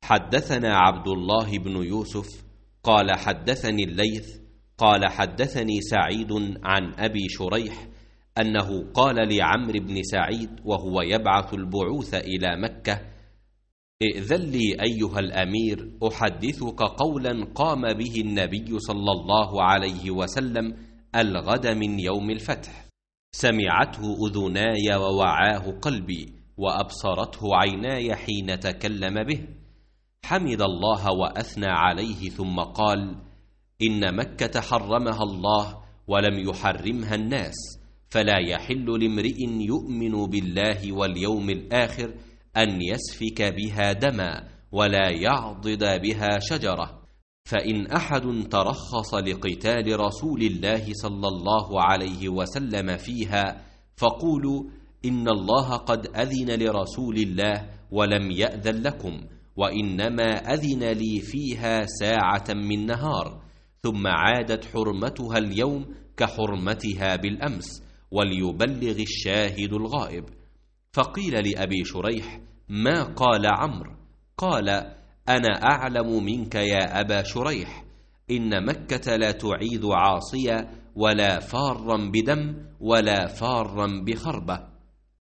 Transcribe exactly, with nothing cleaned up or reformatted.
حدثنا عبد الله بن يوسف قال حدثني الليث قال حدثني سعيد عن أبي شريح أنه قال لعمرو بن سعيد وهو يبعث البعوث إلى مكة: ائذن لي أيها الأمير أحدثك قولا قام به النبي صلى الله عليه وسلم الغد من يوم الفتح، سمعته أذناي ووعاه قلبي وأبصرته عيناي حين تكلم به. حمد الله وأثنى عليه ثم قال: إن مكة حرمها الله ولم يحرمها الناس، فلا يحل لامرئ يؤمن بالله واليوم الآخر أن يسفك بها دما ولا يعضد بها شجرة. فإن أحد ترخص لقتال رسول الله صلى الله عليه وسلم فيها فقولوا إن الله قد أذن لرسول الله ولم يأذن لكم، وإنما أذن لي فيها ساعة من نهار، ثم عادت حرمتها اليوم كحرمتها بالأمس، وليبلغ الشاهد الغائب. فقيل لأبي شريح: ما قال عمرو؟ قال: أنا أعلم منك يا أبا شريح، إن مكة لا تعيد عاصية ولا فارا بدم ولا فارا بخربة.